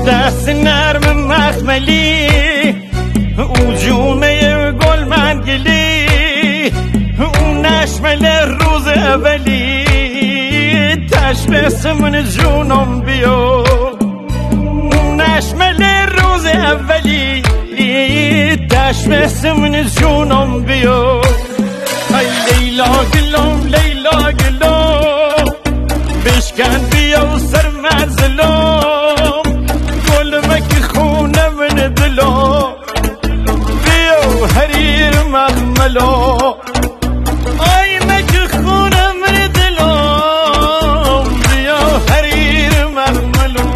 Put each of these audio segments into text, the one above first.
دست نرم مخملی او جونه گل منگلی او نشمل روز اولی تشبه من جونم بیو او نشمل روز اولی تشبه من جونم بیو ای لیلا گلوم لیلا گلوم بشکن بیا سر منزلوم گل مکی خونه من دلوم بیا حریر مغملو ای مکی خونه من دلوم بیا حریر مغملو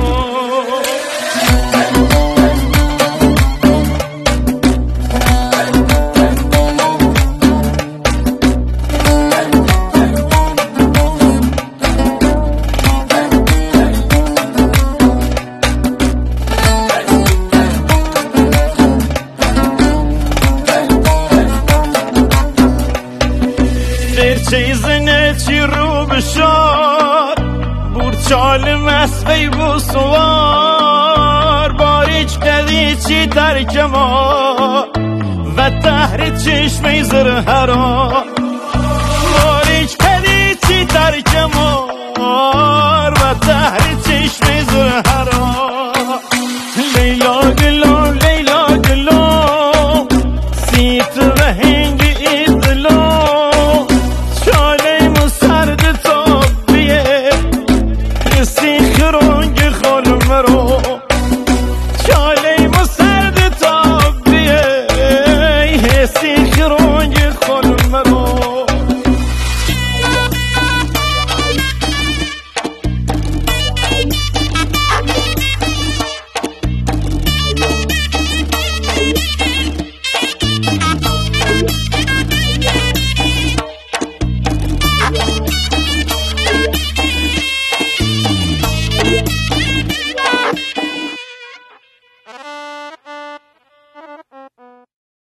چیزنه چی رو بشار بورچال مسوی بو سوار باریچ کدی چی ترک ما و تحر چشمی زرهرا باریچ کدی چی ترک ما و تحر چشمی زرهرا لیلا